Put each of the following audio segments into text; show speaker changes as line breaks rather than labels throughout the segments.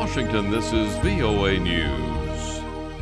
Washington, this is VOA News.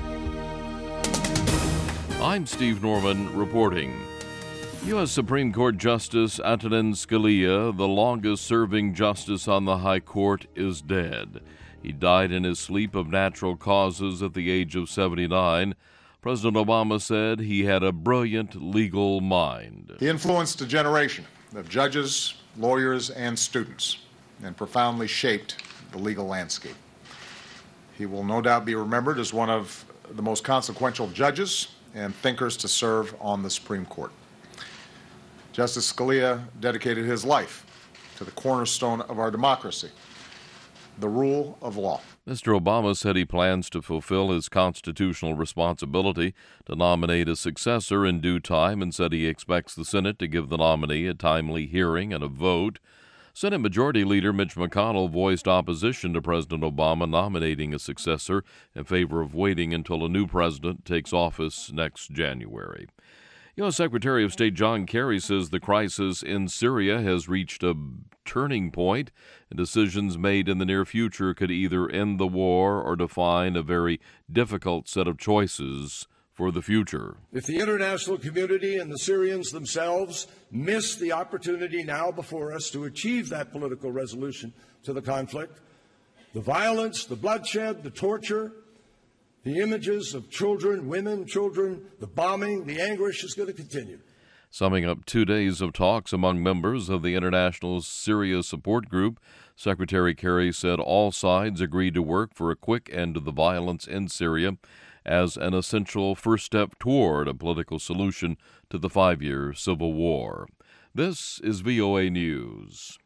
I'm Steve Norman reporting. U.S. Supreme Court Justice Antonin Scalia, the longest-serving justice on the High Court, is dead. He died in his sleep of natural causes at the age of 79. President Obama said he had a brilliant legal mind.
He influenced a generation of judges, lawyers, and students, and profoundly shaped the legal landscape. He will no doubt be remembered as one of the most consequential judges and thinkers to serve on the Supreme Court. Justice Scalia dedicated his life to the cornerstone of our democracy, the rule of law.
Mr. Obama said he plans to fulfill his constitutional responsibility to nominate a successor in due time and said he expects the Senate to give the nominee a timely hearing and a vote. Senate Majority Leader Mitch McConnell voiced opposition to President Obama nominating a successor in favor of waiting until a new president takes office next January. U.S. Secretary of State John Kerry says the crisis in Syria has reached a turning point, and decisions made in the near future could either end the war or define a very difficult set of choices for the future.
If the international community and the Syrians themselves miss the opportunity now before us to achieve that political resolution to the conflict, the violence, the bloodshed, the torture, the images of children, women, children, the bombing, the anguish is going to continue.
Summing up 2 days of talks among members of the International Syria Support Group, Secretary Kerry said all sides agreed to work for a quick end to the violence in Syria as an essential first step toward a political solution to the 5-year civil war. This is VOA News.